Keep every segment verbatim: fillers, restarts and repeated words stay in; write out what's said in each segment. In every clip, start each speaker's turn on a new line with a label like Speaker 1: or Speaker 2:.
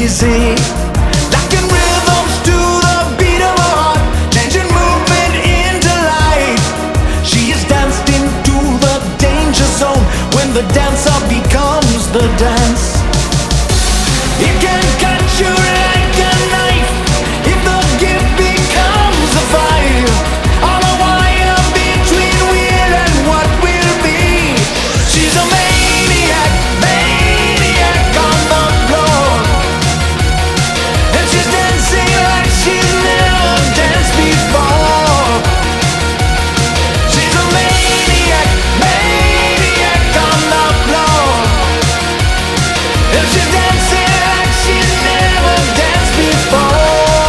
Speaker 1: crazy, locking rhythms to the beat of her heart, changing movement into life. She has danced into the danger zone when the dancer becomes the dance. It can cut you like a knife if the gift becomes a fire. On a wire between will and what will be. She's a maniac, maniac on the floor, and she's dancing like she's never danced before. She's a maniac, maniac on the floor, and she's dancing like she's never danced before.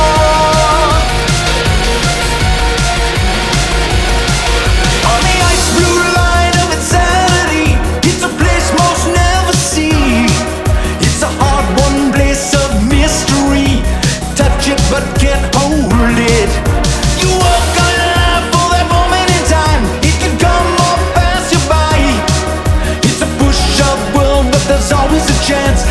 Speaker 1: On the ice blue line of insanity, it's a place most never see. It's a hard-won place of mystery. Touch it but can't hold it. You walk alive for that moment in time. It can come or pass you by. It's a push-up world, but there's always a chance